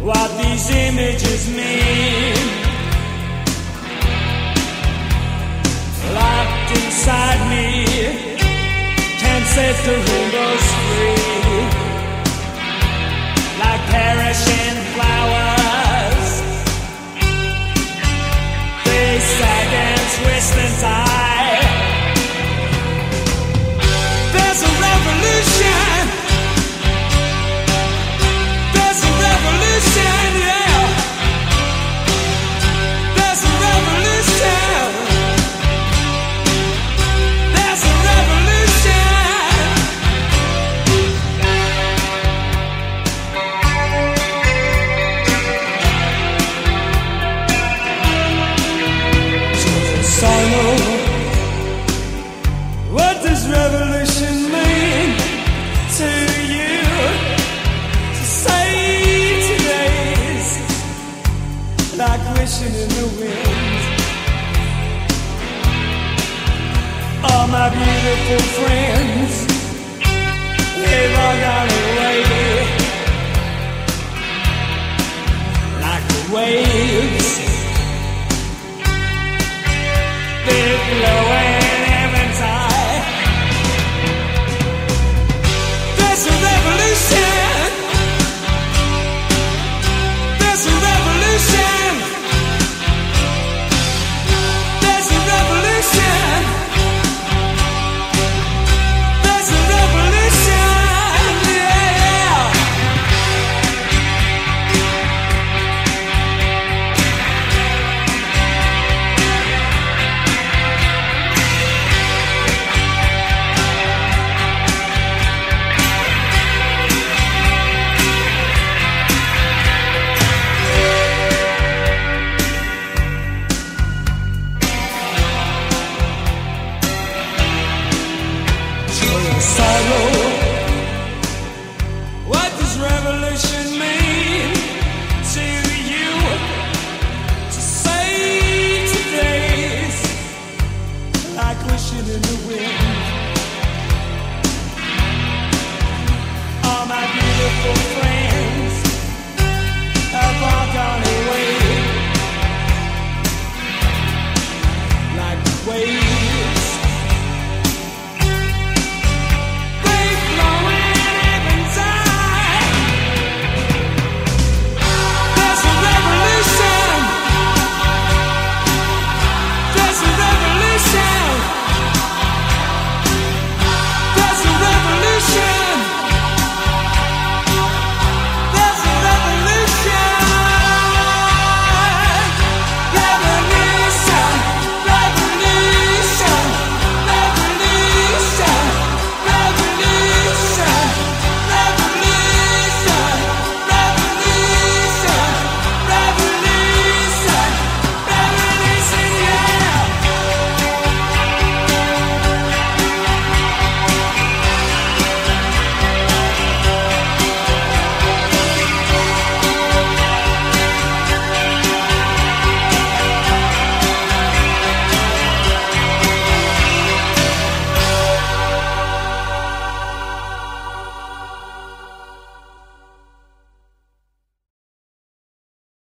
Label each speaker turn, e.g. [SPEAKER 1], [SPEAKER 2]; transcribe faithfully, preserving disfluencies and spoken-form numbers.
[SPEAKER 1] what these images mean. Locked inside me, can't set the rainbows free. Like perishing flowers, they sag and twist and tie. There's a revolution, there's a revolution, yeah. There's a revolution, there's a revolution. So, what does revolution mean to you? To say today's like wishing in the wind. All my beautiful friends, they've all gone away like the way